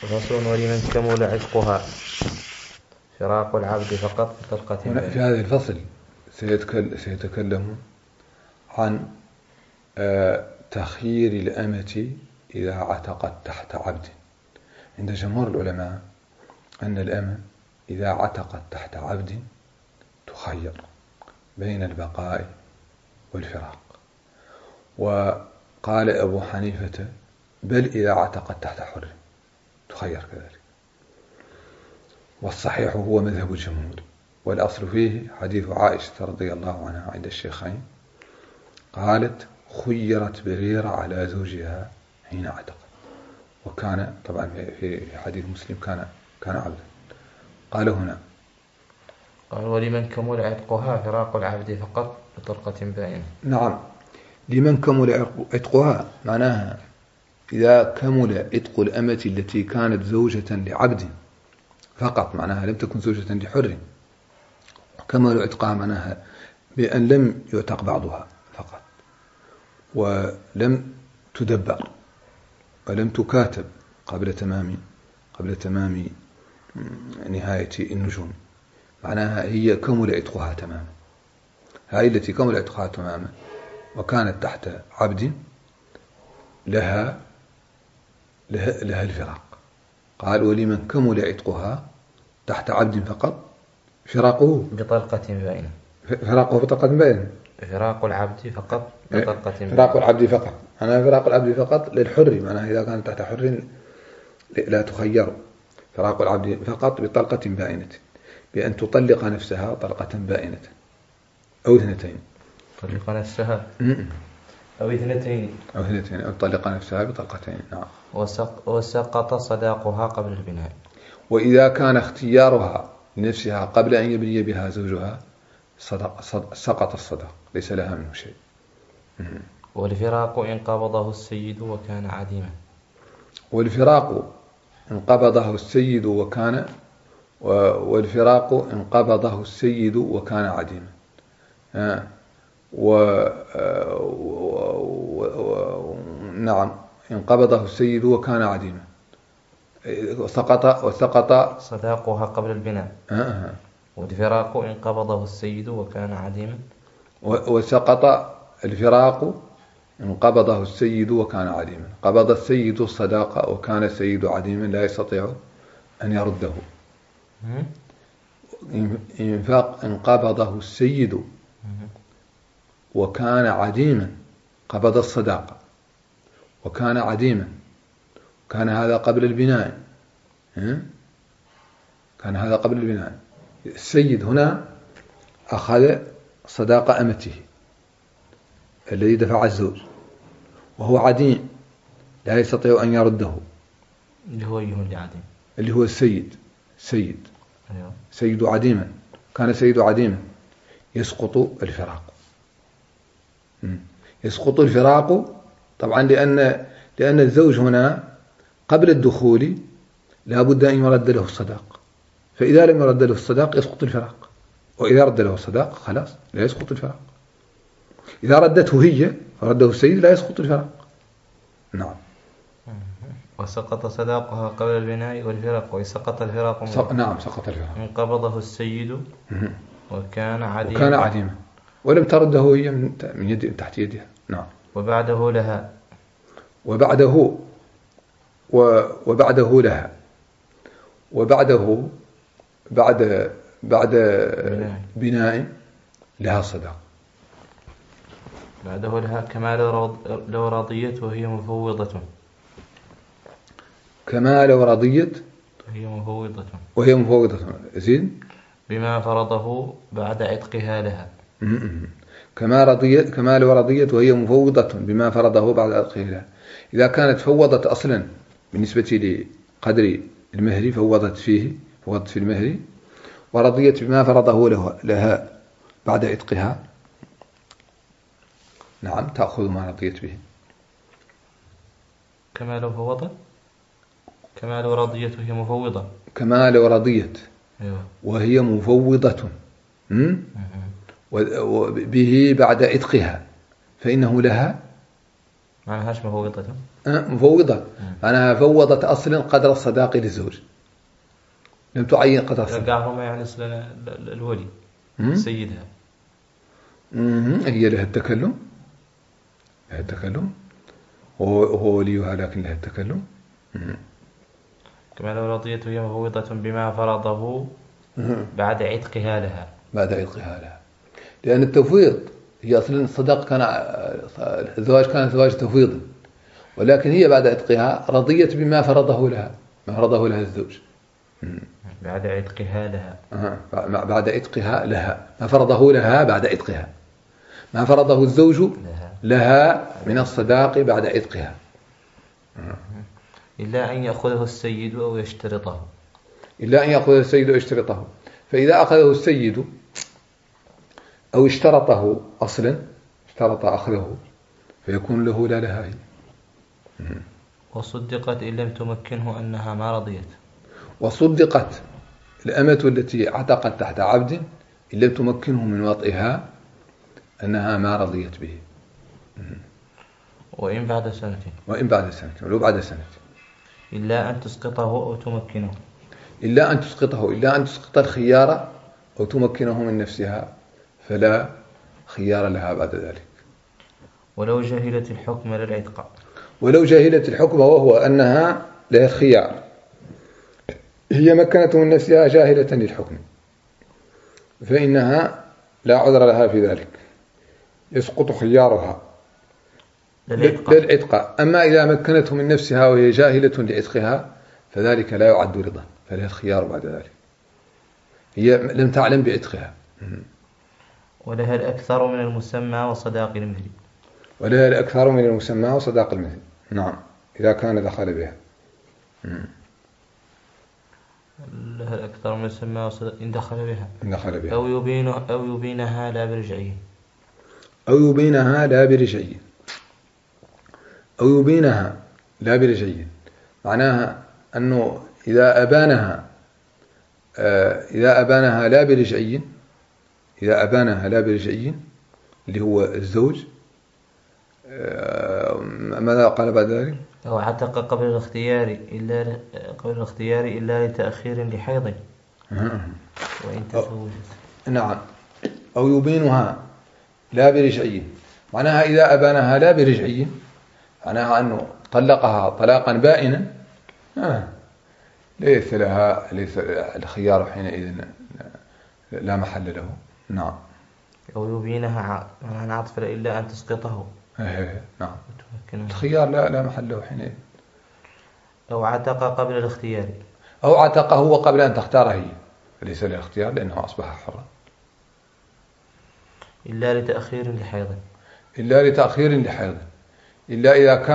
فصل. ولمن كمل عتقها فراق العبد فقط بطلقة هنا في هذا الفصل سيتكلم عن تخيير الأمة إذا عتقت تحت عبد. عند جمهور العلماء أن الأمة إذا عتقت تحت عبد تخير بين البقاء والفراق. وقال أبو حنيفة بل إذا عتقت تحت حر تخير كذلك. والصحيح هو مذهب الجمهور، والأصل فيه حديث عائشة رضي الله عنها عند الشيخين قالت خيرت بريرة على زوجها حين عتق، وكان طبعا في حديث مسلم كان عبدا. قال هنا قال ولمن كمل عتقها فراق العبد فقط بطلقة بائنة. نعم، لمن كمل عتقها معناها إذا كمل عتق الأمة التي كانت زوجة لعبد فقط، معناها لم تكن زوجة لحر. كمل عتقها معناها بأن لم يعتق بعضها فقط، ولم تدبر ولم تكاتب قبل تمام نهاية النجوم، معناها هي كمل عتقها تماما. هذه التي كمل عتقها تماما وكانت تحت عبد لها الفراق. قال ولمن كمل عتقها تحت عبد فقط فراقه بطلقة بائنة. فراقه بطلقة بائنة. فراق العبد فقط بطلقة بائنة. فراق العبد فقط، أنا فراق العبد فقط للحر، معناها إذا كانت تحت حر لا تخير. فراق العبد فقط بطلقة بائنة، بأن تطلق نفسها طلقة بائنة أو اثنتين. تطلق نفسها أو اثنتين أو تطلق نفسها بطلقتين. نعم. وسقط صداقها قبل البناء. وإذا كان اختيارها لنفسها قبل أن يبني بها زوجها سقط الصداق، ليس لها منه شيء. والفراق إن قبضه السيد وكان عديما. والفراق إن قبضه السيد وكان عديما. نعم، إن قبضه السيد وكان عديما وسقط صداقها قبل البناء. والفراق إن قبضه السيد وكان عديما. وسقط الفراق إن قبضه السيد وكان عديما. قبض السيد الصداقة وكان السيد عديما لا يستطيع أن يرده. إن قبضه السيد وكان عديما، قبض الصداقة وكان عديما، كان هذا قبل البناء. السيد هنا أخذ صداق أمته الذي دفع الزوج، وهو عديم لا يستطيع أن يرده، اللي هو السيد. أيوه. سيد عديما، كان سيد عديما، يسقط الفراق طبعا، لأن الزوج هنا قبل الدخول لا بد أن يرد له الصداق، فإذا لم يرد له الصداق يسقط الفراق، وإذا رد له الصداق خلاص لا يسقط الفراق. إذا ردته هي فرده السيد لا يسقط الفراق. نعم. وسقط صداقها قبل البناء والفراق، وسقط الفراق. نعم، سقط الفراق. إن قبضه السيد وكان عديما ولم ترده هي من يد تحت يدها. نعم. وبعده لها. وبعده بعد بناء لها صداق. بعده لها كما لو رضيت وهي مفوضة. كما لو رضيت وهي مفوضة. زين. بما فرضه بعد عتقها لها. كما لو رضيت وهي مفوضة بما فرضه بعد عتقها لها. إذا كانت فوضت أصلا بالنسبة لقدر المهر، فوضت في المهر، ورضيت بما فرضه لها بعد عتقها، نعم، تأخذ ما رضيت به. كما لو رضيت وهي مفوضة. كما لو رضيت أيوة. وهي مفوضة به بعد عتقها، فإنه لها معناهاش مفوضة. مفوضة معناها فوضت أصلا قدر الصداق للزوج، لم تعين قدر الصداق. رجعهم يعني أصلا الولي سيدها. هي لها التكلم، لها التكلم، وهو وليها لكن لها التكلم. كما لو رضيت هي مفوضة بما فرضه بعد عتقها لها. بعد عتقها لها، لأن التفويض هي أصلا الصداق كان الزواج كان زواج تفويض، ولكن هي بعد عتقها رضيت بما فرضه لها، ما فرضه لها الزوج بعد عتقها لها. بعد عتقها لها، ما فرضه لها بعد عتقها، ما فرضه الزوج لها من الصداق بعد عتقها. إلا أن يأخذه السيد أو يشترطه. إلا أن يأخذه السيد أو يشترطه. فإذا أخذه السيد أو اشترطه أصلا، اشترط أخذه، فيكون له لا لها هي. وصدقت إن لم تمكنه أنها ما رضيت. وصدقت الأمة التي عتقت تحت عبد إن لم تمكنه من وطئها أنها ما رضيت به. وإن بعد سنة. وإن بعد سنة، ولو بعد سنة. إلا أن تسقطه أو تمكنه. إلا أن تسقطه، إلا أن تسقط الخيار أو تمكنه من نفسها، فلا خيار لها بعد ذلك. ولو جهلت الحكم للعتق. ولو جهلت الحكم وهو أنها لها الخيار، هي مكنته من نفسها جاهلة للحكم، فإنها لا عذر لها في ذلك، يسقط خيارها للعتق. أما إذا مكنته من نفسها وهي جاهلة لعتقها فذلك لا يعد رضا، فلها الخيار بعد ذلك، هي لم تعلم بعتقها. ولها الأكثر من المسمى وصداق المهر. ولها الأكثر من المسمى وصداق المهر. نعم، إذا كان دخل بها. لها الأكثر من المسمى وصداق إن دخل بها. إن دخل بها. أو يبينها لا برجعيه. أو يبينها لا برجعيه. أو يبينها لا برجعيه معناها أنه إذا أبانها لا برجعي، إذا أبانها لا برجعي اللي هو الزوج، ماذا قال بعد ذلك؟ أو عتق قبل الاختيار إلا لتأخير لحيض وإن تزوجت. نعم. أو يبينها لا برجعي معناها إذا أبانها لا برجعي معناها أنه طلقها طلاقا بائنا، ليس الخيار حينئذ لا محل له. نعم. أو يبينها معناها عطف إلا أن تسقطه. نعم، الخيار لا محل له حينئذ. أو عتق قبل الاختيار. أو عتقه وقبل أن تختار هي، فليس له اختيار لأنه أصبح حرا. إلا لتأخير لحيض. إلا لتأخير لحيض. إلا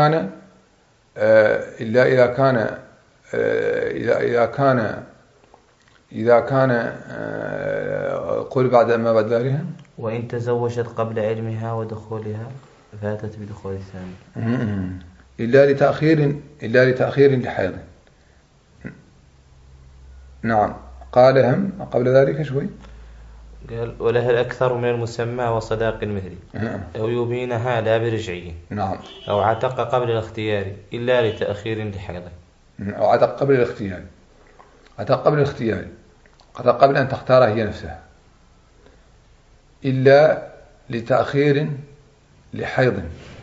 إذا كان قل بعد ما بعد ذلك. وإن تزوجت قبل علمها ودخولها فاتت بدخول الثاني. إلا لتأخير لحيض. نعم. قال هم قبل ذلك شوي، قال ولها الأكثر من المسمى وصداق المهر. أو يبينها لا برجعه. نعم. أو عتق قبل الاختيار إلا لتأخير لحيض. أو عتق قبل الاختيار. عتق قبل الاختيار، عتق قبل أن تختار هي نفسها، إلا لتأخير لحيض.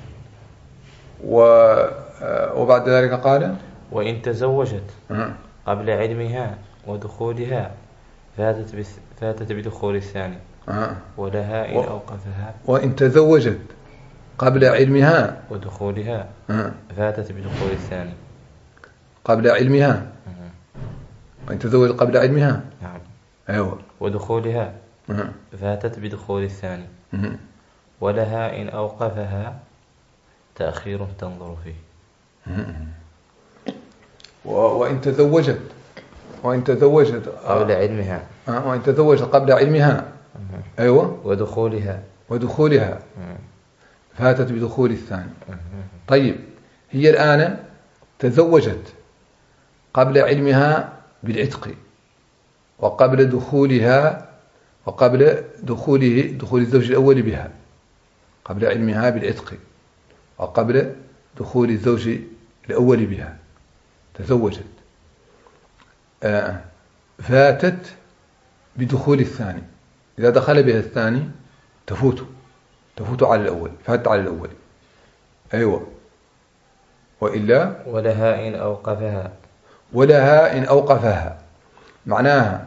وبعد ذلك قال وإن تزوجت قبل علمها ودخولها فاتت بدخول الثاني. ولها إن أوقفها. وإن تزوجت قبل علمها ودخولها فاتت بدخول الثاني. قبل علمها. وإن تزوجت قبل علمها. نعم. أيوة. ودخولها فاتت بدخول الثاني. ولها إن أوقفها تأخير تنظر فيه. وإن تزوجت قبل علمها. وإن تزوجت قبل علمها. أيوة. ودخولها فاتت بدخول الثاني. طيب، هي الآن تزوجت قبل علمها بالعتق، وقبل دخول الزوج الأول بها، قبل علمها بالعتق وقبل دخول الزوج الأول بها، تزوجت، فاتت بدخول الثاني. إذا دخل بها الثاني تفوت على الأول، فاتت على الأول. أيوة. وإلا ولها إن أوقفها معناها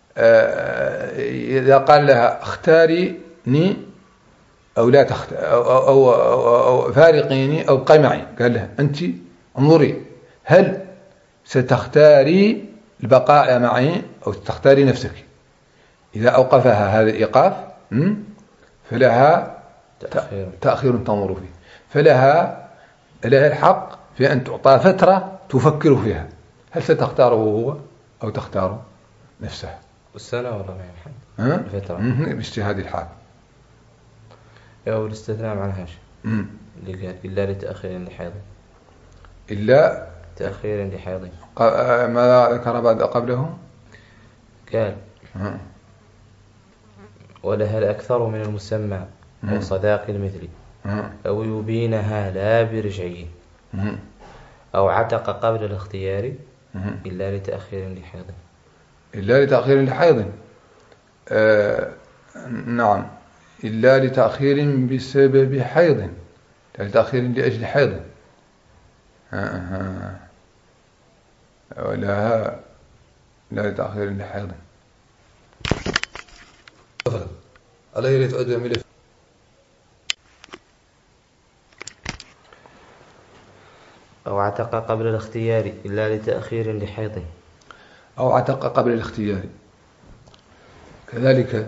إذا قال لها اختاريني أو لا أو فارقيني أو ابقي معي، قال لها أنت انظري هل ستختاري البقاء معي أو تختاري نفسك. إذا أوقفها هذا الإيقاف فلها تأخير تنظر فيه، فلها الحق في أن تعطى فترة تفكر فيها هل ستختاره هو أو تختار نفسها. والسنة والله ما يحب الفترة باجتهاد الحال. أو الاستثناء معناها اللي قال إلا لتأخير لحيض، إلا تأخير لحيض. ما ذكر بعد قبله؟ قال ولها الأكثر من المسمى أو صداق المثل أو يبينها لا برجعيه أو عتق قبل الاختيار إلا لتأخير لحيض. إلا لتأخير لحيض. نعم، إلا لتأخير بسبب حيض، لتأخير لأجل حيض. ولها لا لتأخير لحيض. عليه لتعد ملف أو عتق قبل الاختيار إلا لتأخير لحيض. أو عتق قبل الاختيار كذلك.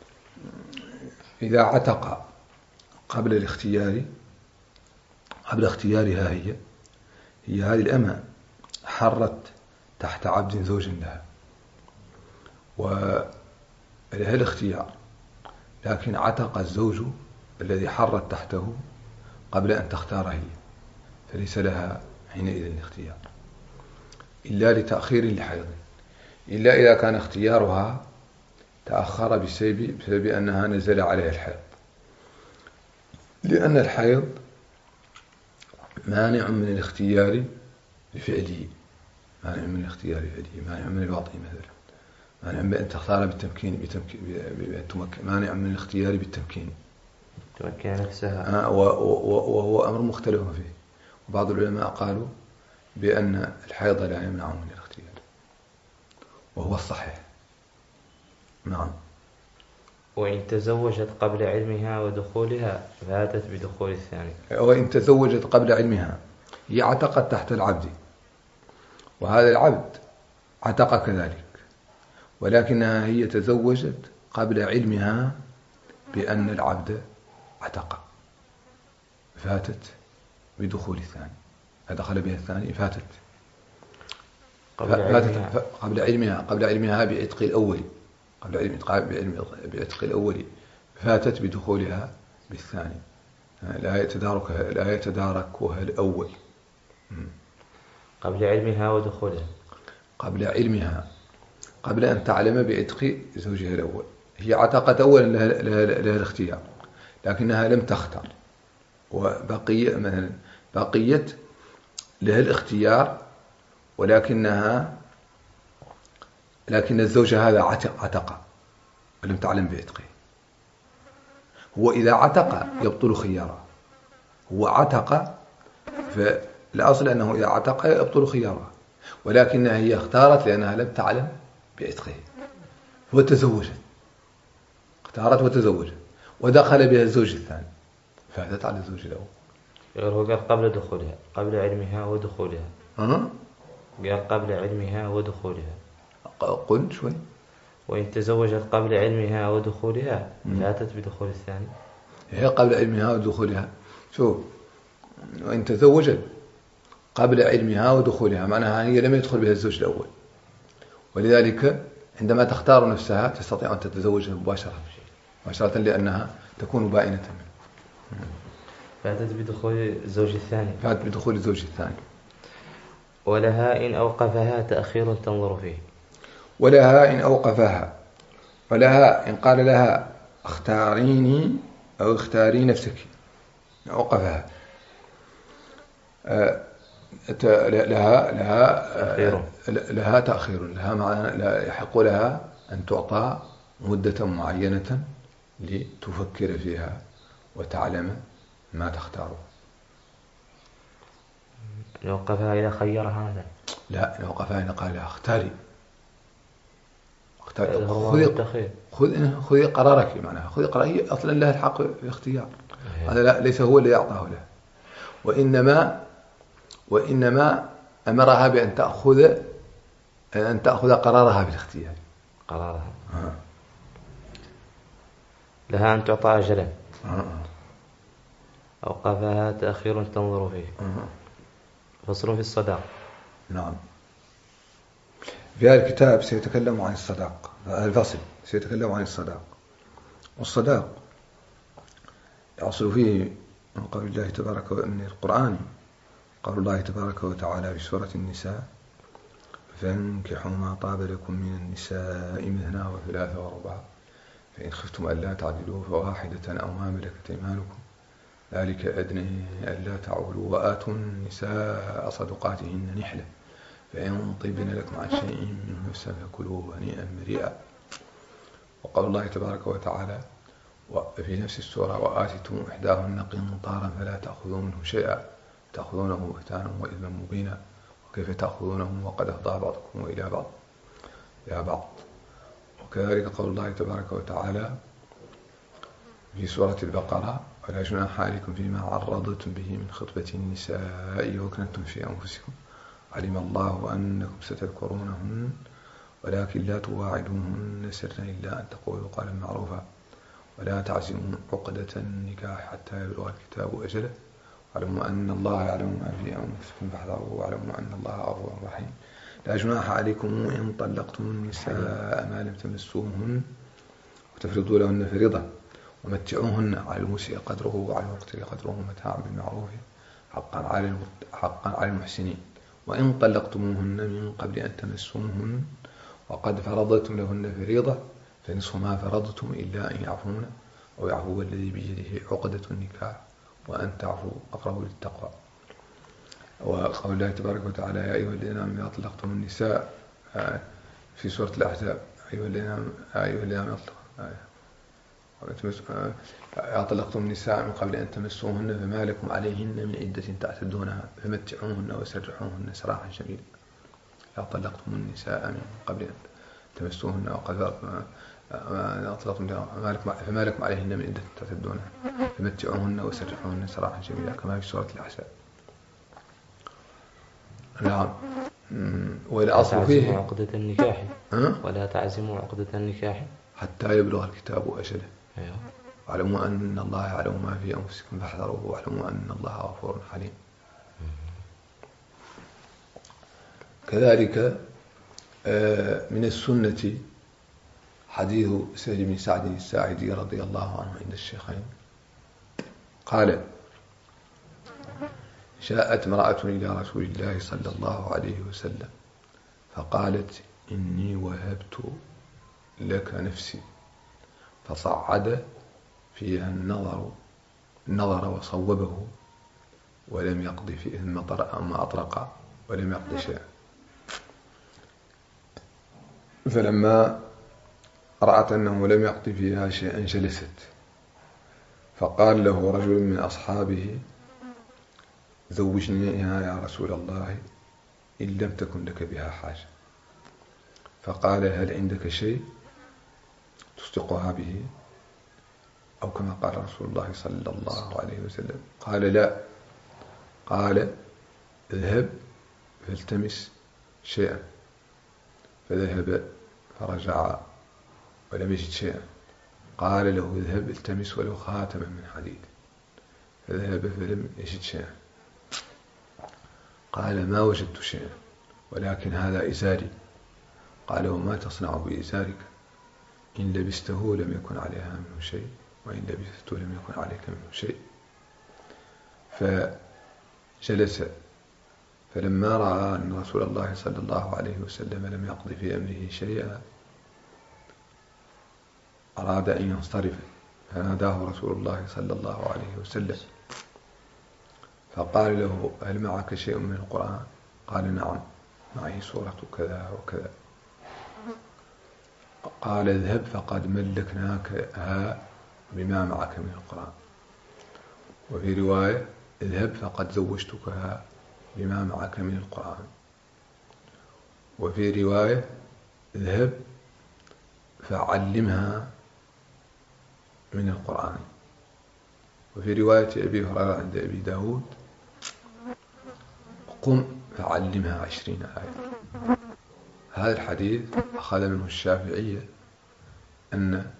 إذا عتق قبل الاختيار، قبل اختيارها هي هذه الأمة حرت تحت عبد زوج لها ولها الاختيار، لكن عتق الزوج الذي حرت تحته قبل أن تختار هي، فليس لها حينئذ الاختيار إلا لتأخير لحيض، إلا إذا كان اختيارها تأخر بسبب أنها نزل عليها الحيض، لأن الحيض مانع من الاختيار لفعله، مانع من الاختيار لفعله، مانع من الوطء مثلا، مانع من أن تختار بالتمكين، مانع من الاختيار بالتمكين، تمكن نفسها، وهو أمر مختلف فيه. وبعض العلماء قالوا بأن الحيض لا يمنع من الاختيار، وهو الصحيح. نعم. وإن تزوجت قبل علمها ودخولها فاتت بدخول الثاني. وإن تزوجت قبل علمها، هي عتقت تحت العبد، وهذا العبد عتق كذلك، ولكنها هي تزوجت قبل علمها بأن العبد عتق، فاتت بدخول الثاني. دخل بها الثاني فاتت قبل علمها بعتق الأول، بعتق الأول فاتت بدخولها بالثاني، لا يتداركها الأول. قبل علمها ودخولها، قبل علمها، قبل أن تعلم بعتق زوجها الأول. هي عتقت أولا لها الاختيار، لكنها لم تختار، بقيت لها الاختيار، لكن الزوج هذا عتق ولم تعلم بعتقه. هو إذا عتق يبطل خياره، هو عتق، فالأصل أنه إذا عتق يبطل خياره، ولكنها هي اختارت لأنها لم تعلم بعتقه وتزوجت، اختارت وتزوجت ودخل بها الزوج الثاني، فاتت على الزوج الأول. هو قال قبل دخولها، قبل علمها ودخولها. قال قبل علمها ودخولها. قل شوي. وإن تزوجت قبل علمها ودخولها فاتت بدخول الثاني. هي قبل علمها ودخولها. شوف، وإن تزوجت قبل علمها ودخولها معناها هي لم يدخل بها الزوج الأول، ولذلك عندما تختار نفسها تستطيع أن تتزوج مباشرة لأنها تكون بائنة منه. فاتت بدخول الزوج الثاني. فاتت بدخول الزوج الثاني. ولها إن أوقفها تأخير تنظر فيه. ولها إن أوقفها، ولها إن قال لها اختاريني أو اختاري نفسك، أوقفها. لها تأخير، لها معنى، لا يحق لها أن تعطى مدة معينة لتفكر فيها وتعلم ما تختاره. لو وقفها إذا خيرها هذا؟ لا، لو وقفها إذا قال لها اختاري، خذي قرارك، معناها خذي قرارك، هي أصلا لها الحق في الاختيار، هذا لا، ليس هو اللي يعطاه له، وإنما أمرها بأن تأخذ قرارها بالاختيار. قرارها لها أن تعطى أجلا. أوقفها تأخير تنظر فيه. فصل في الصداق. نعم، في هذا الكتاب سيتكلم عن الصداق، الفصل سيتكلم عن الصداق. والصداق يحصل فيه من قول الله تبارك من القرآن، قول الله تبارك وتعالى في سورة النساء: فانكحوا ما طاب لكم من النساء مثنى وثلاث ورباع فإن خفتم ألا تعدلوا فواحدة أو ما ملكت أيمانكم ذلك أدنى ألا تعولوا وآتوا النساء صدقاتهن نحلة فإن طيبن لكم عن شيء منه نفسا فكلوه هنيئا مريئا. وقول الله تبارك وتعالى في نفس السورة: وآتتم إحداهن قنطارا فلا تأخذوا منه شيئا تأخذونه بهتانا وإثما مبينا وكيف تأخذونه وقد أفضى بعضكم إلى بعض. وكذلك قول الله تبارك وتعالى في سورة البقرة: ولا جناح عليكم فيما عرضتم به من خطبة النساء وكنتم في أنفسكم علم الله أنكم ستذكرونهن ولكن لا تواعدوهن سرا إلا أن تقولوا قولا معروفا ولا تعزموا عقدة النكاح حتى يبلغ الكتاب أجله واعلموا أن الله يعلم ما في أنفسكم فاحذروه واعلموا أن الله غفور رحيم. لا جناح عليكم إن طلقتم النساء ما لم تمسوهن وتفرضوا لهن فريضة ومتعوهن على الموسع قدره وعلى المقتر قدره متاعا بالمعروف حقا على المحسنين. وإن طلقتموهن من قبل أن تمسوهن وقد فرضتم لهن فريضة فنصف ما فرضتم إلا أن يعفون أو يعفو الذي بيده عقدة النكاح وأن تعفوا أقرب للتقوى. وقول الله تبارك وتعالى: يا أيها الذين آمنوا إذا طلقتم النساء في سورة الأحزاب: أيها الذين آمنوا إذا طلقتم النساء من قبل أن تمسوهن فما لكم عليهن من عدة تعتدونها فمتعوهن وسرحوهن سراحا جميلا. إذا طلقتم النساء من قبل أن تمسوهن وقد فما لكم عليهن من عدة تعتدونها فمتعوهن وسرحوهن سراحا جميلا كما في سورة الأحزاب. نعم. والأصل فيه عقدة النكاح ولا تعزموا عقدة النكاح حتى يبلغ الكتاب أجله. واعلموا أن الله يعلم ما في أنفسكم فاحذروه واعلموا أن الله غفور حليم. كذلك من السنة حديث سهل بن سعد الساعدي رضي الله عنه عند الشيخين قال: جاءت امرأة إلى رسول الله صلى الله عليه وسلم فقالت: إني وهبت لك نفسي، فصعد فيها النظر وصوبه ولم يقض فيه ما أطرق ولم يقض شيئا. فلما رأت أنه لم يقض فيها شيئا جلست، فقال له رجل من أصحابه: زوجنيها يا رسول الله إن لم تكن لك بها حاجة. فقال: هل عندك شيء تصدقها به؟ أو كما قال رسول الله صلى الله عليه وسلم. قال: لا. قال: اذهب فالتمس شيئا. فذهب فرجع ولم يجد شيئا. قال له: اذهب التمس ولو خاتما من حديد. فذهب فلم يجد شيئا. قال: ما وجدت شيئا ولكن هذا إزاري. قال: وما تصنع بإزارك؟ إن لبسته لم يكن عليها منه شيء وإن لبسته لم يكن عليك منه شيء. فجلس، فلما رأى أن رسول الله صلى الله عليه وسلم لم يقض في أمره شيئا أراد أن ينصرف، فناداه رسول الله صلى الله عليه وسلم فقال له هل معك شيء من القرآن؟ قال نعم معي سورة كذا وكذا. قال اذهب فقد ملكناكها بما معك من القرآن. وفي رواية اذهب فقد زوجتكها بما معك من القرآن. وفي رواية اذهب فعلمها من القرآن. وفي رواية أبي هريرة عند أبي داود قم فعلمها 20 آية. هذا الحديث أخذ منه الشافعية أن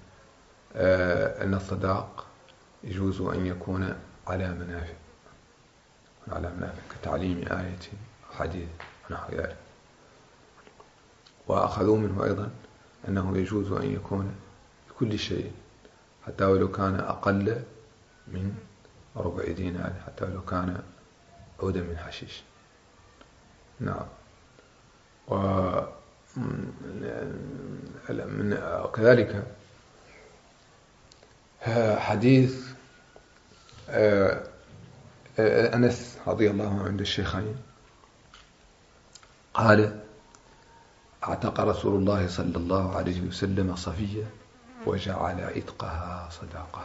الصداق يجوز أن يكون على منافع كتعليم آية أو حديث ونحو ذلك. وأخذوا منه أيضا أنه يجوز أن يكون بكل شيء حتى ولو كان أقل من ربع دينار، حتى ولو كان عودا من حشيش. نعم. وكذلك حديث أنس رضي الله عنه عند الشيخين قال اعتق رسول الله صلى الله عليه وسلم صفية وجعل عتقها صداقة.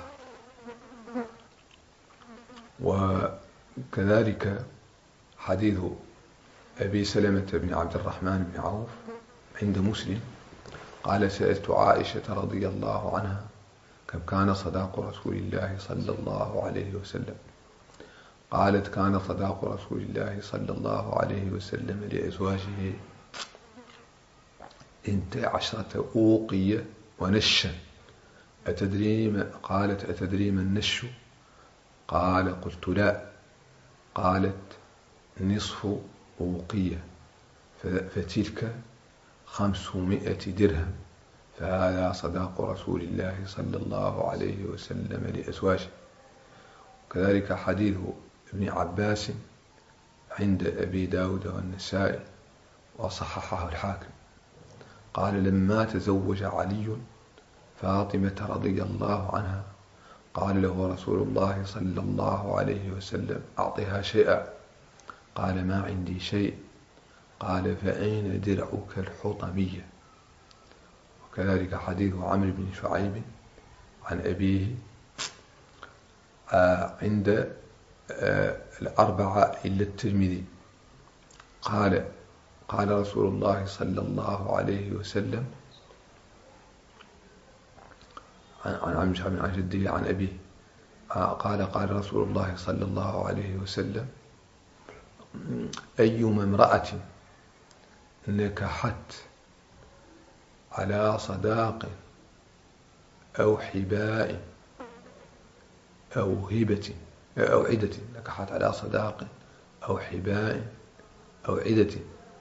وكذلك حديث أبي سلمة بن عبد الرحمن بن عوف عند مسلم قال سألت عائشة رضي الله عنها كم كان صداق رسول الله صلى الله عليه وسلم؟ قالت كان صداق رسول الله صلى الله عليه وسلم لأزواجه 12 أوقية ونشا. قالت أتدري ما النش؟ قال قلت لا. قالت نصف أوقية فتلك 500 درهم، فهذا صداق رسول الله صلى الله عليه وسلم لأزواجه. كذلك حديث ابن عباس عند أبي داود والنسائي وصححه الحاكم قال لما تزوج علي فاطمة رضي الله عنها قال له رسول الله صلى الله عليه وسلم أعطها شيئا. قال ما عندي شيء. قال فأين درعك الحطمية؟ وكذلك حديث عمرو بن شعيب عن أبيه عند الأربعة إلا الترمذي قال رسول الله صلى الله عليه وسلم عن عم شعب عن جده عن أبيه قال رسول الله صلى الله عليه وسلم أيما امرأة نكحت على صداق أو حباء أو هبة أو عدة، نكحت على صداق أو حباء أو عدة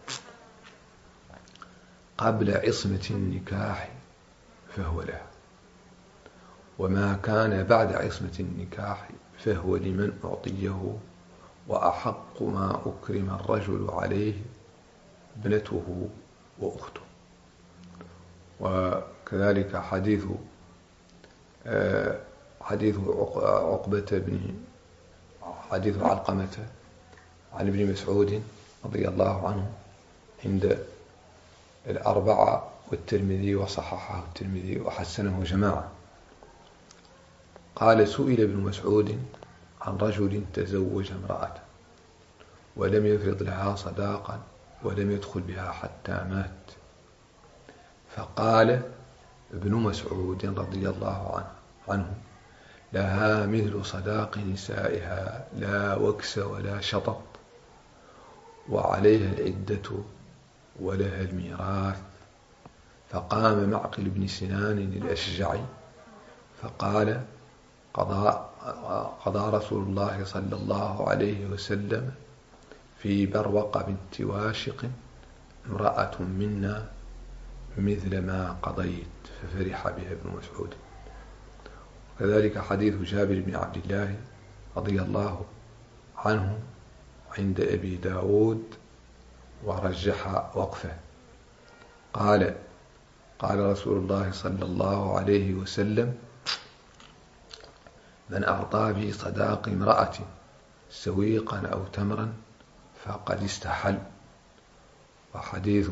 قبل عصمة النكاح فهو لها، وما كان بعد عصمة النكاح فهو لمن أعطيه، وأحق ما أكرم الرجل عليه ابنته وأخته. وكذلك حديث علقمة عن ابن مسعود رضي الله عنه عند الأربعة والترمذي وصححه الترمذي وحسنه جماعة. قال سئل ابن مسعود عن رجل تزوج امرأة ولم يفرض لها صداقا ولم يدخل بها حتى مات، فقال ابن مسعود رضي الله عنه لها مثل صداق نسائها لا وكس ولا شطط، وعليها العدة ولها الميراث. فقام معقل بن سنان الأشجعي فقال قضى رسول الله صلى الله عليه وسلم في بروق بنت واشق امرأة منا مثل ما قضيت، ففرح بها ابن مسعود. وكذلك حديث جابر بن عبد الله رضي الله عنه عند أبي داود ورجح وقفه قال رسول الله صلى الله عليه وسلم من أعطى في صداق امرأة سويقا أو تمرا فقد استحل. وحديث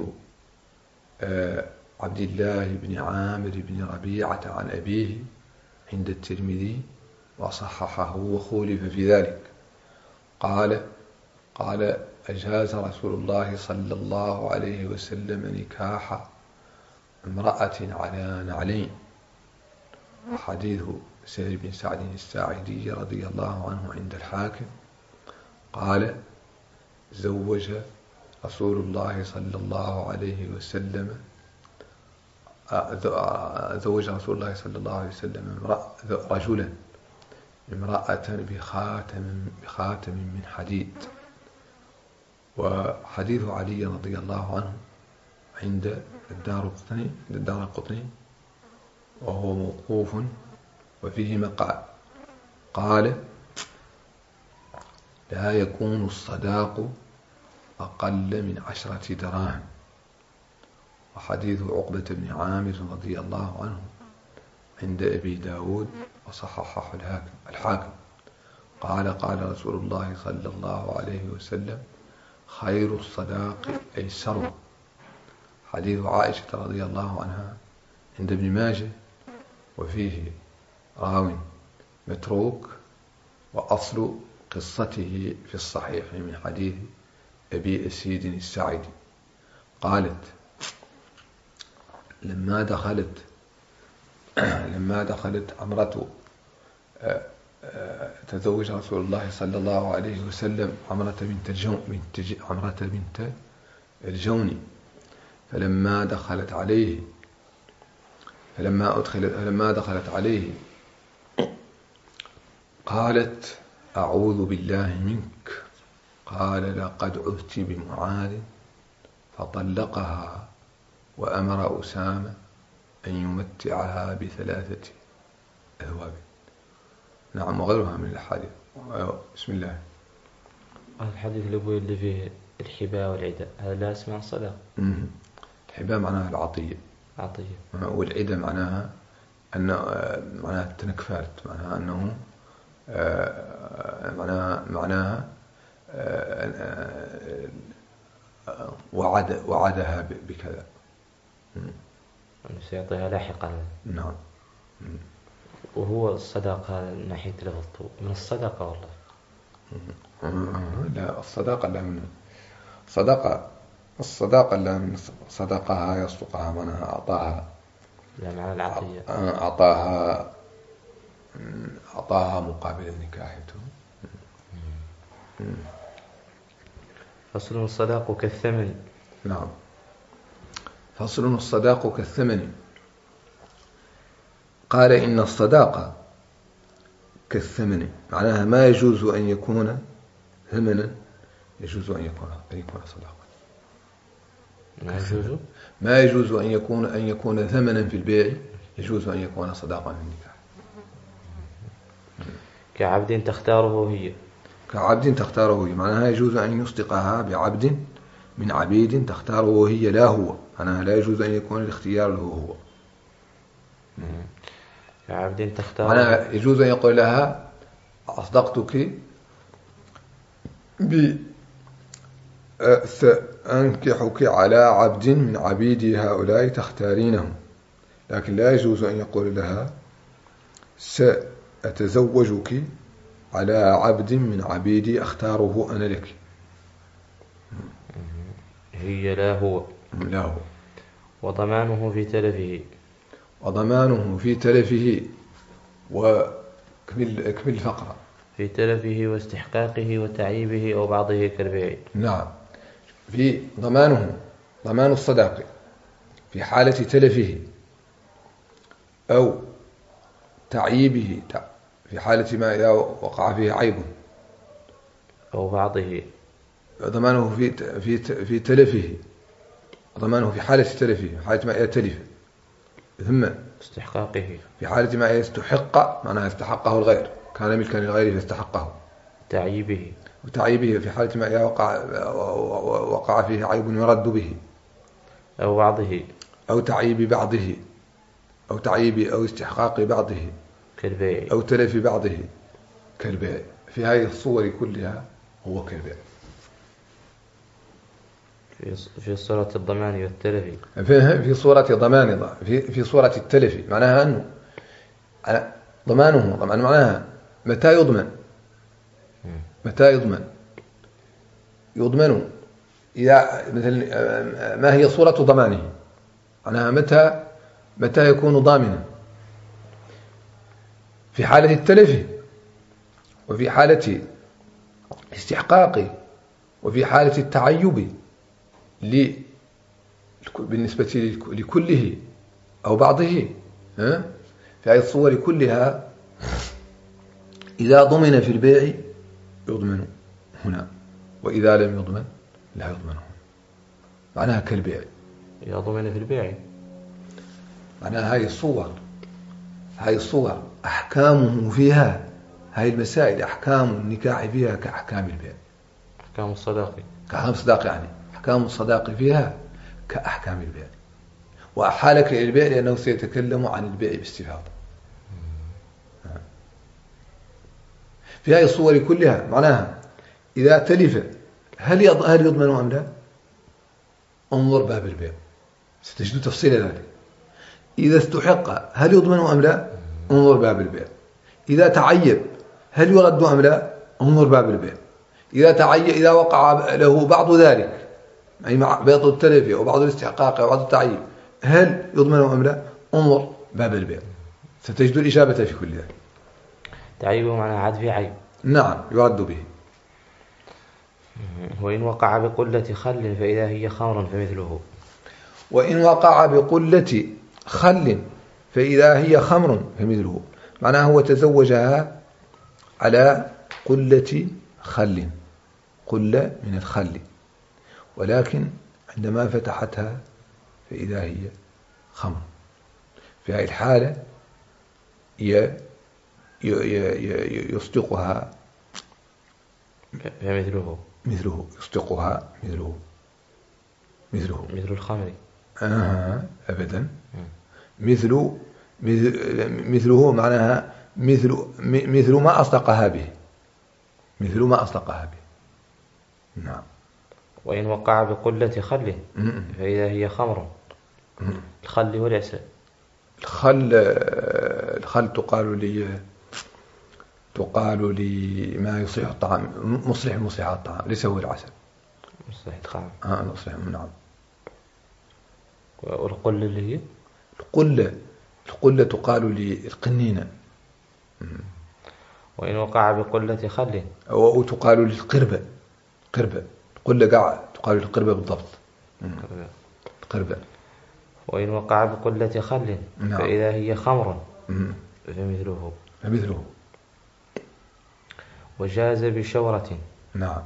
عبد الله بن عامر بن ربيعة عن أبيه عند الترمذي وصححه وخولف في ذلك. قال أجاز رسول الله صلى الله عليه وسلم نكاح امرأة على نعلين. وحديث سهل بن سعد الساعدي رضي الله عنه عند الحاكم قال زوج رسول الله صلى الله عليه وسلم رجلا امرأة بخاتم من حديد. وحديث علي رضي الله عنه عند الدارقطني وهو موقوف وفيه مقال قال لا يكون الصداق أقل من 10 دراهم. وحديث عقبة بن عامر رضي الله عنه عند أبي داود وصححه الحاكم قال رسول الله صلى الله عليه وسلم خير الصداق أيسره. حديث عائشة رضي الله عنها عند ابن ماجه وفيه راو متروك وأصل قصته في الصحيح من حديث أبي أسيد الساعدي قالت لما دخلت عمرة تزوج رسول الله صلى الله عليه وسلم عمرة بنت الجون فلما دخلت عليه قالت أعوذ بالله منك. قال لقد عذت بمعاذ فطلقها وأمر أسامة أن يمتعها ب3 أثواب. نعم وغيرها من الحديث. بسم الله. الحديث اللي فيه الحباء والعداء هذا لا اسمه صدق. الحباء معناها العطية والعداء معناها معناها التنكفات معناها أنه معناها وعدها بكذا سيعطيها لاحقا. نعم. وهو الصداقة من ناحية لفظته من الصدقة والله. لا الصداقة لا من الصداقة لا من صدقها يصدقها معناها أعطاها لا معنى العطية أعطاها مقابل النكاح. فصل الصداق كالثمن. نعم فصل الصداق كالثمن. قال إن الصداقة كالثمن معناها ما يجوز أن يكون ثمنا يجوز أن يكون صداقة. ما يجوز أن يكون ثمنا في البيع يجوز أن يكون صداقة في النكاح. كعبد تختاره هي معناها يجوز أن يصدقها بعبد من عبيد تختاره هي لا هو معناها لا يجوز أن يكون الاختيار له هو. كعبد تختاره معناها يجوز أن يقول لها أصدقتك سأنكحك على عبد من عبيدي هؤلاء تختارينه، لكن لا يجوز أن يقول لها سأتزوجك على عبد من عبيدي أختاره أنا لك. هي لا هو. وضمانه في تلفه وكمل الفقرة. في تلفه واستحقاقه وتعييبه أو بعضه كالبيع. نعم في ضمان الصداق في حالة تلفه أو تعييبه في حالة ما إذا وقع فيه عيب أو بعضه. ضمانه في تلفه ضمانه في حالة تلفه حالة ما إذا تلف. ثم استحقاقه في حالة ما يستحق معناها استحقه الغير كان ملكا للغير فاستحقه. وتعييبه في حالة ما إذا وقع فيه عيب يرد به أو بعضه أو تعييب بعضه أو تعييب أو استحقاق بعضه كالبيع أو تلف بعضه كالبيع. في هذه الصور كلها هو كالبيع. في صورة الضمان والتلف، في صورة ضمان، في صورة التلف، معناها أنه ضمانه طبعا معناها متى يضمن، متى يضمن إذا مثلا ما هي صورة ضمانه، معناها متى يكون ضامنا في حالة التلف، وفي حالة استحقاق، وفي حالة التعيب بالنسبة لكله أو بعضه. في هذه الصور كلها إذا ضمن في البيع يضمن هنا، وإذا لم يضمن لا يضمن هنا، معناها كالبيع. إذا ضمن في البيع معناها هذه الصور أحكامه فيها، هذه المسائل أحكام النكاح فيها كأحكام البيع، أحكام الصداق، كأحكام الصداق، يعني أحكام الصداق فيها كأحكام البيع. وأحالك إلى البيع لأنه سيتكلم عن البيع باستفاضة. في هذه الصور كلها معناها إذا تلف هل يضمن أم لا؟ انظر باب البيع ستجد تفصيل ذلك. إذا استحق هل يضمن أم لا؟ انظر باب البيع. إذا تعيب هل يرد أم لا؟ انظر باب البيع. إذا وقع له بعض ذلك، أي مع بعض التلف أو بعض الاستحقاق أو بعض التعيب، هل يضمن أم لا؟ انظر باب البيع ستجد الإجابة في كل ذلك. تعيب معناها عاد في عيب، نعم يرد به. وإن وقع بقلة خل فإذا هي خمر فمثله. وإن وقع بقلة خل فإذا هي خمر فمثله، معناه هو تزوجها على قلة خل، قلة من الخل، ولكن عندما فتحتها فإذا هي خمر. في هذه الحالة يصدقها مثله يصدقها مثل الخمر. أبدا. مثله معناها مثل ما أصدقها به، مثل ما أصدقها به. نعم. وإن وقع بقلة خل فإذا هي خمر. الخل والعسل. الخل تقال لي ما يصلح الطعام، مصلح الطعام، ليس هو العسل. مصلح الطعام. مصلح. نعم. والقلة اللي هي القلة تقال للقنينة. وإن وقع بقلة خل أو تقال للقربة. القلة تقال للقربة بالضبط. القربة. وإن وقع بقلة خل فإذا هي خمر فمثله. وجاز بشورة. نعم.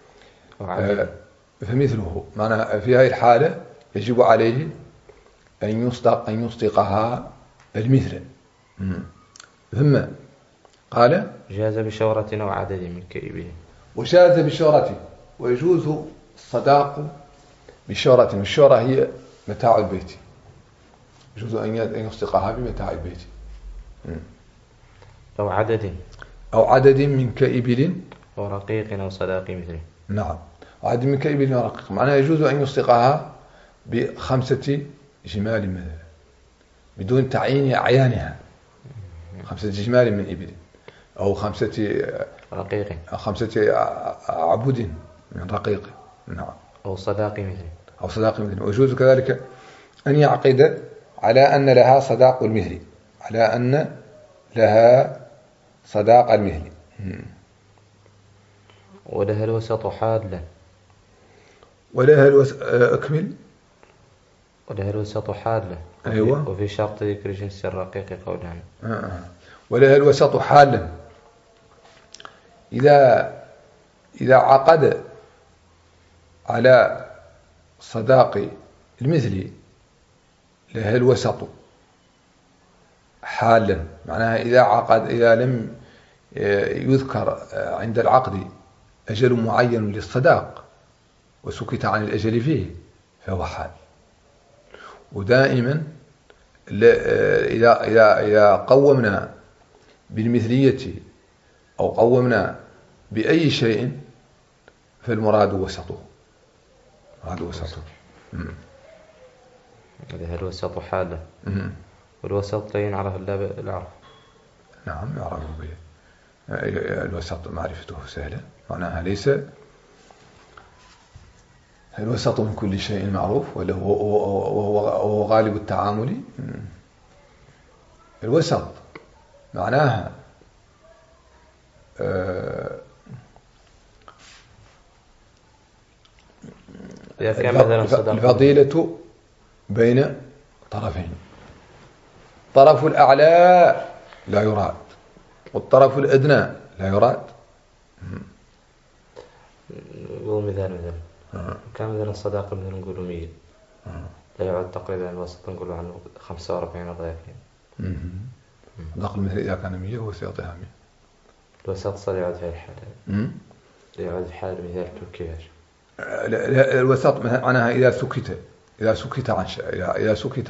فمثله، معنى في هذه الحالة يجب عليه أن يصدقها المثل. ثم قال جاز بشورة أو عدد من كئبه. وجاز بشورة، ويجوز الصداق بشورة، والشورة هي متاع البيت، يجوز أن يصدقها بمتاع البيت. أو عدد من كإبل أو رقيق أو صداق مثله. نعم. عدد من كإبل ورقيق، معناها يجوز أن يصدقها ب5 جمال مثلا بدون تعيين أعيانها، 5 جمال من إبل، أو 5 رقيق، أو 5 عبد من رقيق. نعم. أو صداق مثله. ويجوز كذلك أن يعقد على أن لها صداق المثل، على أن لها صداق المثل. ولها الوسط حالا. أكمل. ولها الوسط حالا. أيوة. وفي شرط ذكر جنس الرقيق قولان. ولها الوسط حالا، إذا عقد على صداق المثل لها الوسط حالا، معناها إذا لم يذكر عند العقد أجل معين للصداق وسكت عن الأجل فيه فهو حال. ودائما إذا قومنا بالمثلية أو قومنا بأي شيء فالمراد وسطه. هذا وسطه. هذا الوسط حاله. والوسط لا ينعرف إلا بالعرف. نعم يعرف به. الوسط معرفته سهلة، معناها ليس الوسط من كل شيء معروف وهو غالب التعامل. الوسط معناها الفضيلة بين طرفين، الطرف الأعلى لا يراد والطرف الأدنى لا يراد. مثال كان مثلا الصداقة مثلا نقول 100 لا يعد تقريبا الوسط نقول عنه 45 أو 30. الصداقة مثل إذا كان 100 هو سيعطيها 100. الوسط صار يعد في الحالة يعد في حالة مثال كيفاش؟ الوسط معناها إذا سكت عن إذا سكت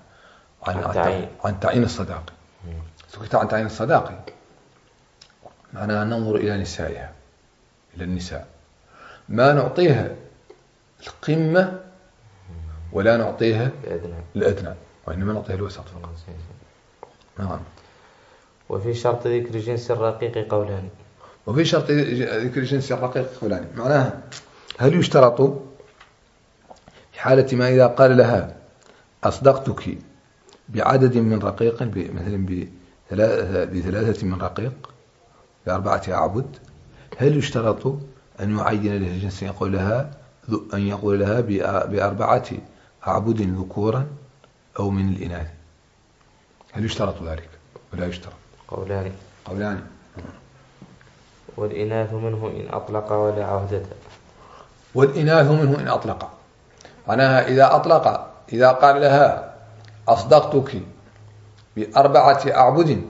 عن تعيين الصداقة، سكت عن تعيين الصداقة معناها ننظر إلى نسائها، إلى النساء، ما نعطيها القمة ولا نعطيها الأدنى، وإنما نعطيها الوسط فقط. نعم. وفي شرط ذكر جنس الرقيق قولان. وفي شرط ذكر جنس الرقيق قولان، معناها هل يشترط في حالة ما إذا قال لها أصدقتك بعدد من رقيق، مثلا بثلاثة من رقيق، ب4 أعبد، هل يشترط أن يعين لها جنس أن يقول لها ب4 أعبد ذكورا أو من الإناث؟ هل يشترط ذلك ولا يشترط؟ قولان. والإناث منه إن أطلق ولا عهدة. والإناث منه إن أطلق، معناها إذا أطلق، إذا قال لها أصدقتك ب4 أعبد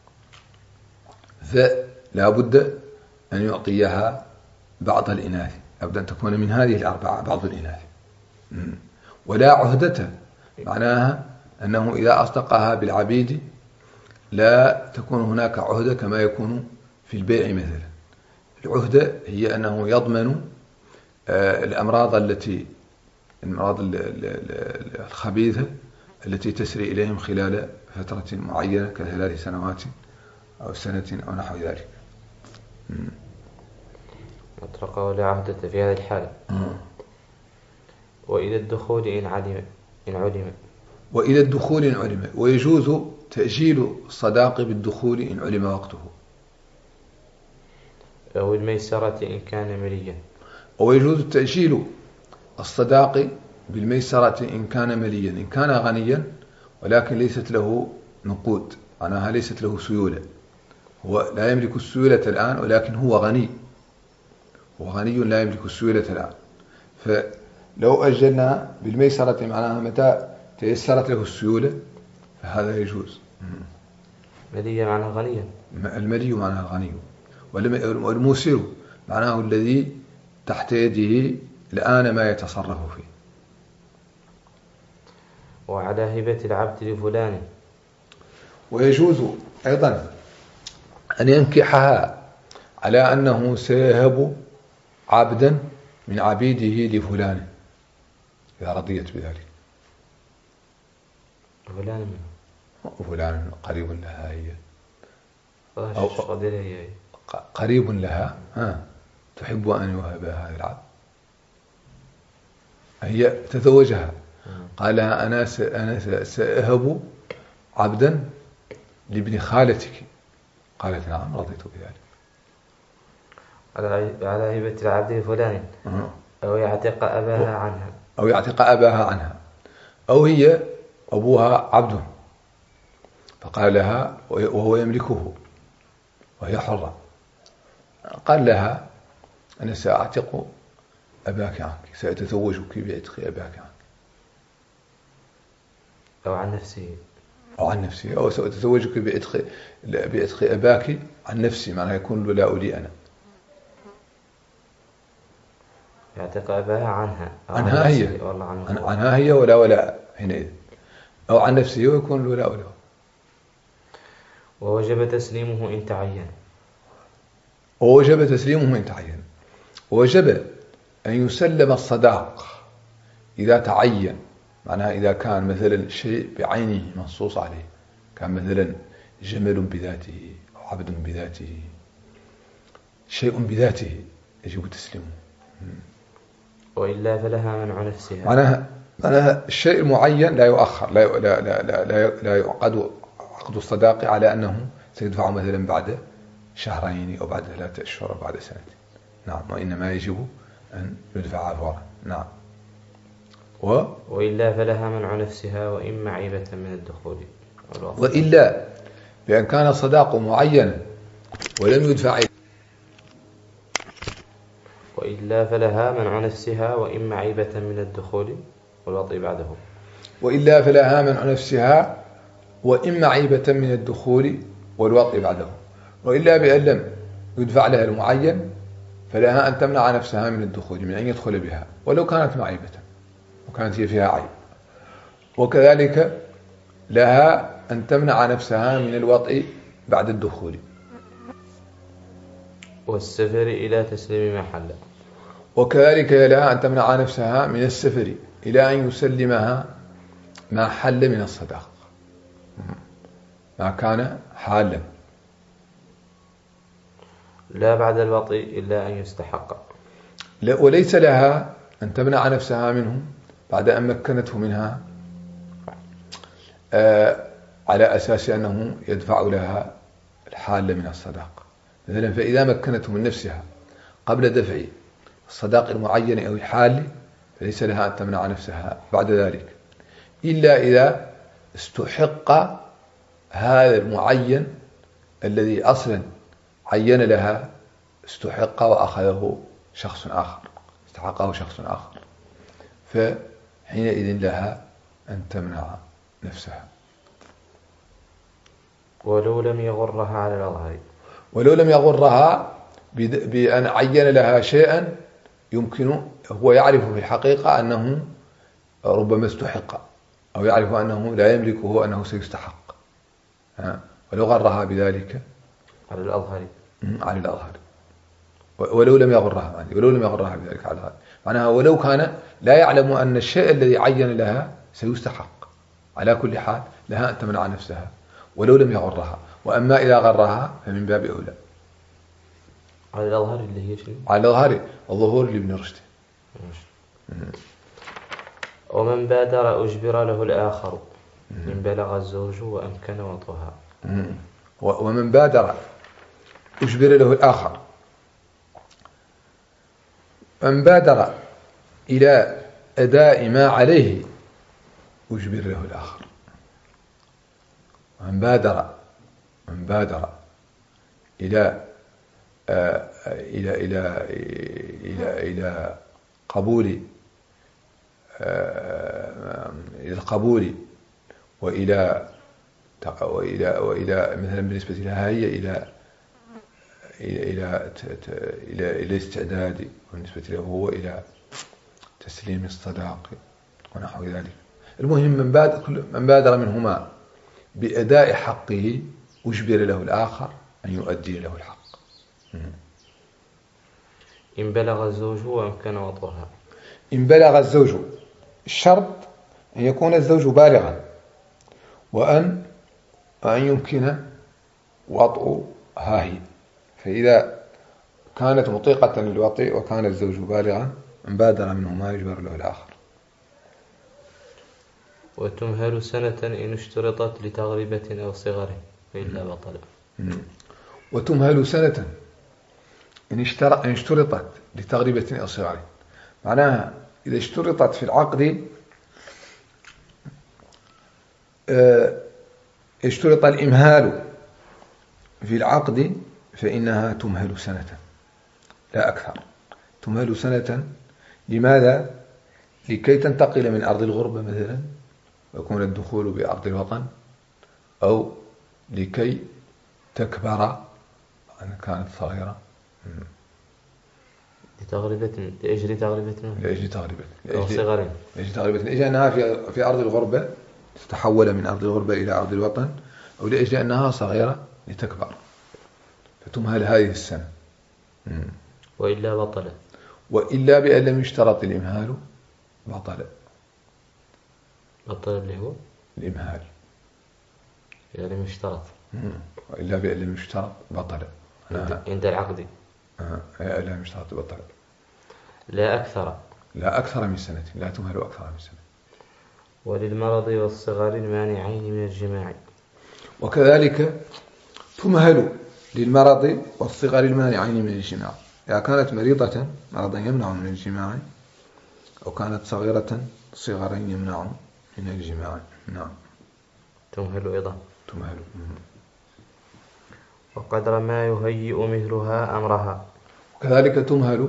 فلا بد أن يعطيها بعض الإناث، لابد أن تكون من هذه 4 بعض الإناث. ولا عهدة، معناها أنه إذا أصدقها بالعبيد لا تكون هناك عهدة كما يكون في البيع مثلا. العهدة هي أنه يضمن الأمراض الخبيثة التي تسري إليهم خلال فترة معينة ك3 سنوات أو سنة أو نحو ذلك. أطلق ولا عهدة في هذه الحالة. وإلى الدخول إن علم. وإلى الدخول إن علم، ويجوز تأجيل الصداق بالدخول إن علم وقته. أو الميسرة إن كان مليا. ويجوز تأجيل الصداق بالميسرة إن كان مليا، إن كان غنيا ولكن ليست له نقود، معناها ليست له سيولة، هو لا يملك السيولة الآن ولكن هو غني لا يملك السيولة الآن، فلو أجلنا بالميسرة معناها متى تيسرت له السيولة فهذا يجوز. مليا معناها غنيا. الملي معناها الغني، والموسر معناه الذي تحت يده الآن ما يتصرف فيه. وعلى هبة العبد لفلان. ويجوز أيضا أن ينكحها على أنه سيهب عبدا من عبيده لفلان إذا رضيت بذلك. فلان قريب لها هي، أو قريب لها تحب أن يوهبها هذا العبد، هي تزوجها، قال لها أنا سأهب عبدا لابن خالتك، قالت نعم رضيت بذلك. على هبة العبد فلان. أو يعتق أباها عنها. أو هي أبوها عبد فقال لها وهو يملكه وهي حرة، قال لها أنا سأعتق أباك عنك، سأتزوجك بعتق أباك عنك. أو عن نفسه. أو سأتزوجك بعتق أباك عن نفسي، معناه يكون الولاء لي أنا. يعتق أباها عنها هي ولا ولاء حينئذ، أو عن نفسه ويكون الولاء له. ووجب تسليمه إن تعين. ووجب تسليمه إن تعين. ووجب أن يسلم الصداق إذا تعين، معناها إذا كان مثلا شيء بعينه منصوص عليه، كان مثلا جمل بذاته أو عبد بذاته، شيء بذاته يجب تسليمه. وإلا فلها منع نفسها. معناها الشيء المعين لا يؤخر، لا يعقد عقد الصداق على أنه سيدفع مثلا بعد شهرين أو بعد 3 أشهر أو بعد سنة. نعم، وإنما يجب أن يدفع فورا. نعم. وإلا فلها منع نفسها وإن معيبة من الدخول. وإلا بأن كان الصداق معينا ولم يدفع. وإلا فلها منع نفسها وإن معيبة من الدخول والوطء بعده. وإلا فلها منع نفسها وإن معيبة من الدخول والوطء بعده. وإلا بأن لم يدفع لها المعين فلها أن تمنع نفسها من الدخول، من أن يدخل بها ولو كانت معيبة وكانت هي فيها عيب. وكذلك لها أن تمنع نفسها من الوطء بعد الدخول. والسفر إلى تسليم ما حل. وكذلك لها أن تمنع نفسها من السفر إلى أن يسلمها ما حل من الصداق، ما كان حالا. لا بعد الوطء إلا أن يستحق. وليس لها أن تمنع نفسها منه بعد أن مكنته منها على أساس أنه يدفع لها الحال من الصداق. مثلا فإذا مكنته من نفسها قبل دفع الصداق المعين أو الحال فليس لها أن تمنع نفسها بعد ذلك، إلا إذا استحق هذا المعين الذي أصلا عين لها، استحق وأخذه شخص آخر، استحقه شخص آخر، فحينئذ لها أن تمنع نفسها. ولو لم يغرها على الأظهر. ولو لم يغرها بأن عين لها شيئا يمكن، هو يعرف في الحقيقة أنه ربما استحق، أو يعرف أنه لا يملكه، أنه سيستحق، ولو غرها بذلك على الأظهر. على الأظهر. ولو لم يغرها بذلك على الأظهر، معناها ولو كان لا يعلم أن الشيء الذي عين لها سيستحق، على كل حال لها أن تمنع نفسها ولو لم يغرها. وأما إذا غرها فمن باب أولى. على الأظهر اللي هي شيء؟ على الأظهر الظهور لابن رشد. ومن بادر أجبر له الآخر إن بلغ الزوج وأمكن وطئها. ومن بادر أجبر له الآخر، من بادر إلى أداء ما عليه أجبر له الآخر. من بادر إلى قبول القبول وإلى مثلا بالنسبة لها هي إلى الاستعداد، وبالنسبة له هو إلى تسليم الصداق ونحو ذلك. المهم من بادر منهما بأداء حقه أجبر له الآخر أن يؤدي له الحق. إن بلغ الزوج وأمكن وطئها. إن بلغ الزوج، الشرط أن يكون الزوج بالغا، وأن يمكن وطئها هي. فإذا كانت مطيقة للوطئ وكان الزوج بالغا من بادر منهما يجبر له الآخر. وتمهل سنة إن اشترطت لتغربة أو صغر فإلا بطل. وتمهل سنة إن اشترطت لتغربة أو صغر، معناها إذا اشترطت في العقد، اشترط الإمهال في العقد فإنها تمهل سنة لا أكثر. تمهل سنة لماذا؟ لكي تنتقل من أرض الغربة مثلا ويكون الدخول بأرض الوطن، أو لكي تكبر أن كانت صغيرة. لأجل تغربة أو صغر. لأجل تغربة، لأجل أنها في أرض الغربة تتحول من أرض الغربة إلى أرض الوطن، أو لأجل أنها صغيرة لتكبر، فتمهل هذه السنة. وإلا بطل. وإلا بأن لم يشترط الإمهال بطل. بطل اللي هو الإمهال إذا لم يشترط. وإلا بأن لم يشترط بطل عند العقد. لم يشترط بطل. لا أكثر. لا أكثر من سنة، لا تمهل أكثر من سنة. وللمرض والصغر المانعين من الجماع. وكذلك تمهل للمرض والصغر المانعين من الجماع، إذا كانت مريضة مرضا يمنع من الجماع، أو كانت صغيرة صغرا يمنع من الجماع. نعم. تمهل أيضا. تمهل. وقدر ما يهيئ مثلها أمرها. كذلك تمهل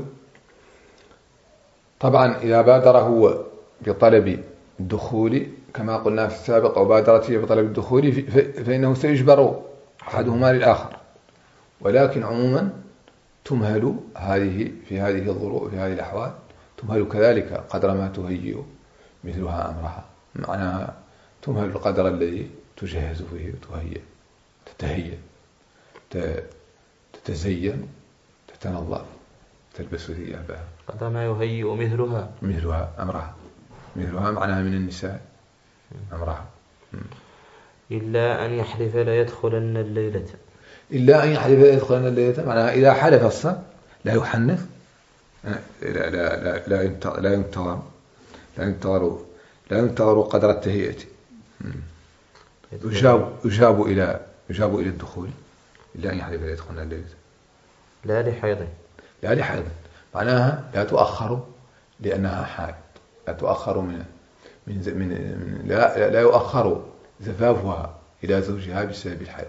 طبعا إذا بادر هو بطلب الدخول كما قلنا في السابق، أو بادرت هي بطلب الدخول، فإنه سيجبر أحدهما للآخر، ولكن عموما تمهل في هذه الظروف، في هذه الأحوال تمهل كذلك قدر ما تهيئ مثلها أمرها. معناها تمهل القدر الذي تجهز فيه وتهيئ، تتهيئ، تتزين، تتنظف، تلبس ثيابها. قدر ما يهيئ مثلها أمرها. مثلها معناها من النساء أمرها. إلا أن يحلف لا يدخلن الليلة. إلا أن يحلف لا يدخلن الليلة معناها إذا حلف الصب لا يحنث، لا ينتظر قدر التهيئة، يجاب إلى الدخول. إلا أن يحلف لا يدخلن الليلة. لا لحيض. معناها لا تؤخر لأنها حائض، لا تؤخر لا يؤخر زفافها إلى زوجها بسبب الحيض.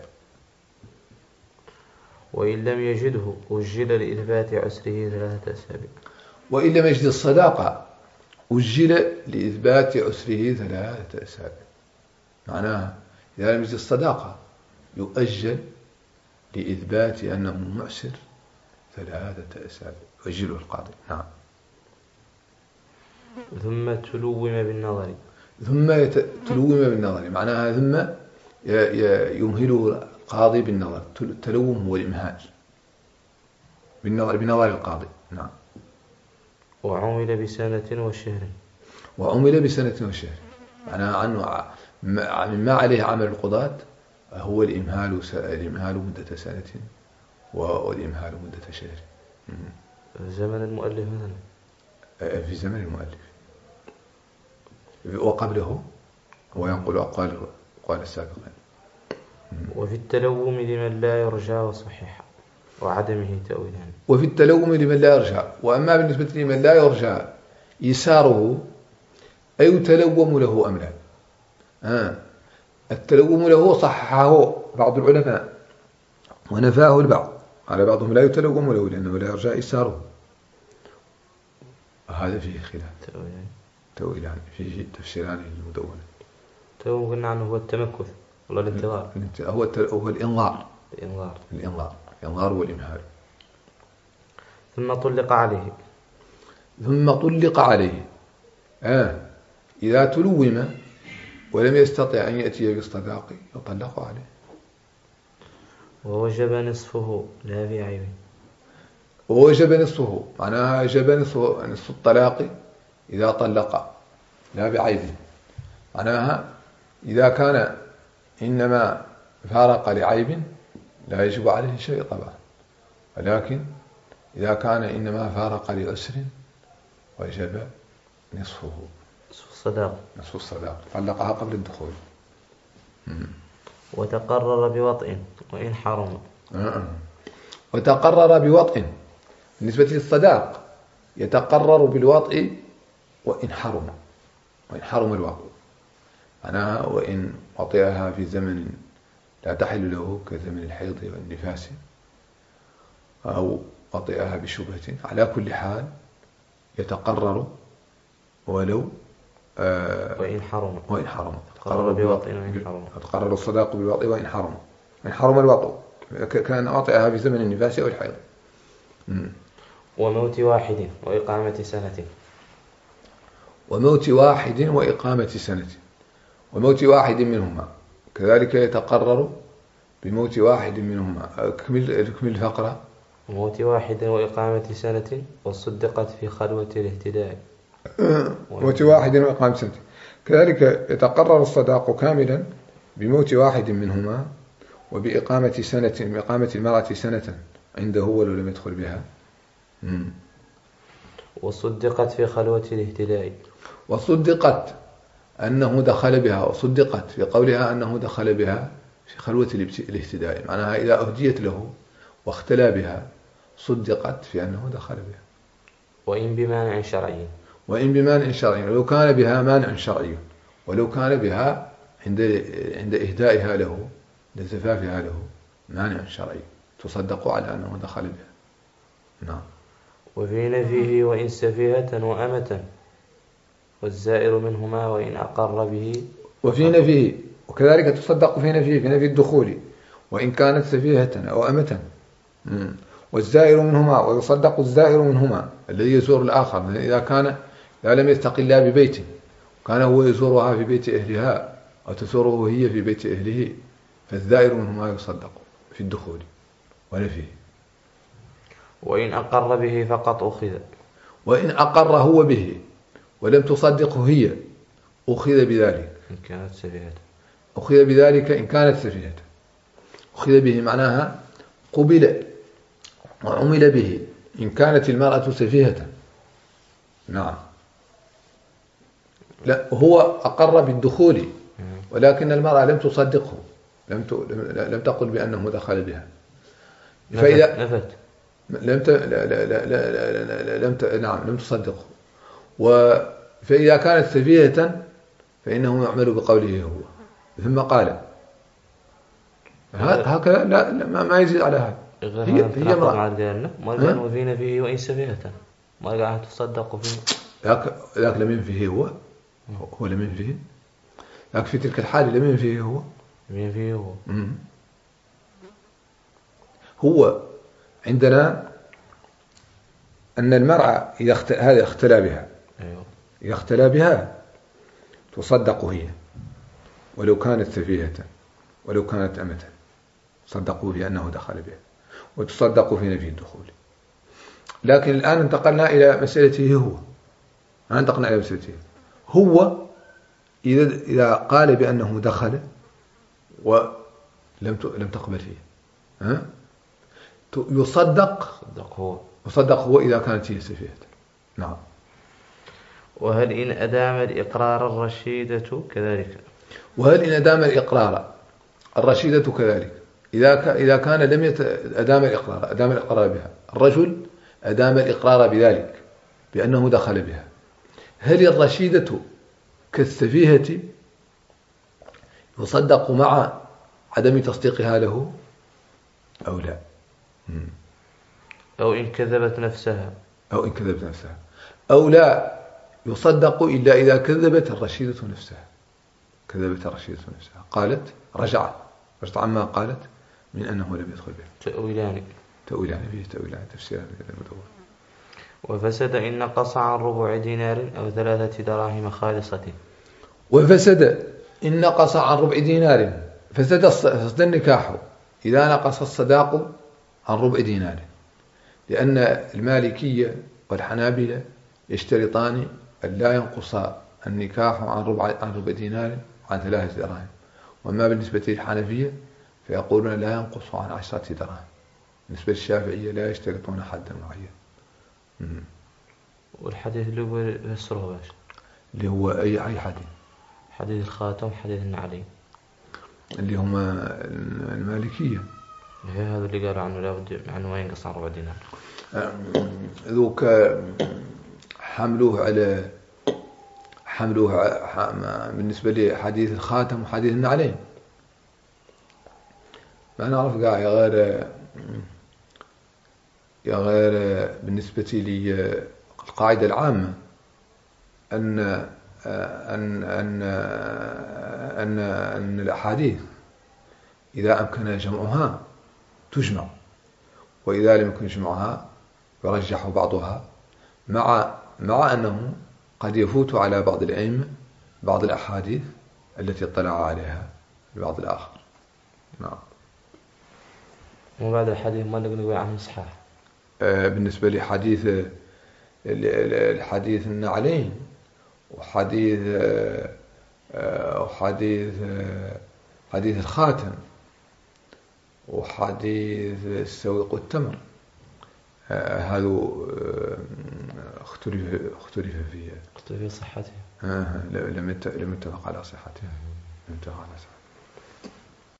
وإن لم يجده أجل لإثبات عسره 3 أسابيع. وإن لم يجد الصداقة أجل لإثبات عسره 3 أسابيع. معناها إذا لم يجد الصداقة يؤجل لإثبات أنه معسر 3 أسابيع، يؤجله القاضي. نعم. ثم تلوم بالنظر. معناها ثم يمهله القاضي بالنظر. التلوم هو الإمهال بنظر القاضي. نعم. وعمل بسنة وشهر. معناها عنه مما عليه عمل القضاة هو الإمهال مدة سنة والإمهال مدة شهر. زمن المؤلف مثلا. في زمن المؤلف وقبله هو ينقل أقوال السابقين. وفي التلوم لمن لا يرجى وصحيح وعدمه تأويلان. وفي التلوم لمن لا يرجى. وأما بالنسبة لمن لا يرجى يساره أي تلوم له أم لا. التلوم له صححه بعض العلماء ونفاه البعض، على بعضهم لا يتلوم له لأنه لا يرجى إساره. هذا فيه خلاف، تأويلان، فيه تفسيران المدونة. تو قلنا عنه هو التمكث ولا الانتظار؟ هو الإنظار. الإنظار والإمهال. ثم طلق عليه. إذا تلوم ولم يستطع أن يأتي بالصداق يطلق عليه. ووجب نصفه لا بعيب. ووجب نصفه معناها وجب نصف الطلاق إذا طلق لا بعيب. معناها إذا كان إنما فارق لعيب لا يجب عليه شيء طبعا، ولكن إذا كان إنما فارق لعسر وجب نصف الصداق طلقها قبل الدخول. وتقرر بوطء وإن حرم. وتقرر بوطء بالنسبة للصداق يتقرر بالوطء وإن حرم الوطء. معناها وإن وطئها في زمن لا تحل له كزمن الحيض والنفاس، أو وطئها بشبهة، على كل حال يتقرر ولو وإن حرم. تقرر الصداق بالوطء وإن حرم الوطء كان وطئها في زمن النفاس أو الحيض. وموت واحد وإقامة سنة. وموت واحد منهما كذلك يتقرر بموت واحد منهما. اكمل الفقرة. موت واحد وإقامة سنة وصدقت في خلوة الاهتداء. موت واحد وإقامة سنة. كذلك يتقرر الصداق كاملا بموت واحد منهما بإقامة المرأة سنة عنده ولو لم يدخل بها. وصدقت في خلوة الاهتداء. وصدقت أنه دخل بها، وصدقت في قولها أنه دخل بها في خلوة الاهتداء، معناها إذا أهديت له واختلى بها صدقت في أنه دخل بها. وإن بمانع شرعي. وإن بمانع شرعي، ولو كان بها مانع شرعي، ولو كان بها عند إهدائها له، عند زفافها له مانع شرعي، تصدق على أنه دخل بها. نعم. وفي نفيه وإن سفيهة وأمة والزائر منهما وإن أقر به. وفي نفيه، وكذلك تصدق في نفيه، في نفي الدخول وإن كانت سفيهة أو أمة. والزائر منهما، ويصدق الزائر منهما الذي يزور الآخر، إذا لم يستقلا ببيت كان هو يزورها في بيت أهلها أو تزوره هي في بيت أهله، فالزائر منهما يصدق في الدخول ونفيه. وإن أقر به فقط أخذ. وإن أقر هو به ولم تصدقه هي أخذ بذلك إن كانت سفيهة. أخذ بذلك إن كانت سفيهة. أخذ به معناها قبل وعمل به إن كانت المرأة سفيهة. نعم. لا، هو أقر بالدخول ولكن المرأة لم تصدقه، لم تقل بأنه دخل بها، فإذا نفت لم تصدقه. فإذا كانت سفيهة فإنه يعمل بقوله هو. ثم قال هكذا، لا ما يزيد على هذا. هي امرأة. ما قال وفينا فيه وإن سفيهة، ما قال تصدق فيه. ذاك لم ينفيه هو لم ينفيه. ذاك في تلك الحالة لم ينفيه هو. هو عندنا أن المرأة إذا اختلى بها، إذا اختلى بها تصدق هي ولو كانت سفيهة ولو كانت أمة، صدقوا بأنه دخل بها، وتصدقوا في نفي الدخول. لكن الآن انتقلنا إلى مسألته هو. إذا قال بأنه دخل ولم تقبل فيه، يصدق هو إذا كانت هي سفيهة. نعم. وهل إن أدام الإقرار الرشيدة كذلك؟ وهل إن أدام الإقرار الرشيدة كذلك؟ إذا كان لم أدام الإقرار بها، الرجل أدام الإقرار بذلك بأنه دخل بها، هل الرشيدة كالسفيهة يصدق مع عدم تصديقها له أو لا؟ أو إن كذبت نفسها أو لا يصدق إلا إذا كذبت الرشيدة نفسها. قالت رجعت عما قالت من أنه لم يدخل به. تأويلان تفسيران المدون. وفسد إن نقص عن ربع دينار أو 3 دراهم خالصة. وفسد إن نقص عن ربع دينار، فسد النكاح إذا نقص الصداق عن ربع دينار، لأن المالكية والحنابلة يشترطان أن لا ينقص النكاح عن ربع دينار عن 3 دراهم. وما بالنسبة للحنفية فيقولون لا ينقص عن 10 دراهم. بالنسبة للشافعية لا يشترطون حدا معين. والحديث اللي هو يفسره باش اللي هو أي حديث؟ حديث الخاتم، حديث النعلين، اللي هما المالكية. هذا اللي قالوا عنه لا بد عنه ما ينقص عن ربع دينار. ذوك حملوه بالنسبة لحديث الخاتم وحديث النعلين. ما نعرف قاع يا غير بالنسبة لي القاعدة العامة أن أن أن أن أن الأحاديث إذا أمكن جمعها تجمع، وإذا لم يكن جمعها يرجح بعضها، مع أنه قد يفوت على بعض الأئمة بعض الأحاديث التي اطلع عليها البعض الآخر. نعم. وبعد الحديث ما نقول عنه صحاح. بالنسبة لحديث الحديث النعلين وحديث حديث الخاتم وحديث السويق والتمر، هذا اختلف في صحته، لم يتفق على صحته.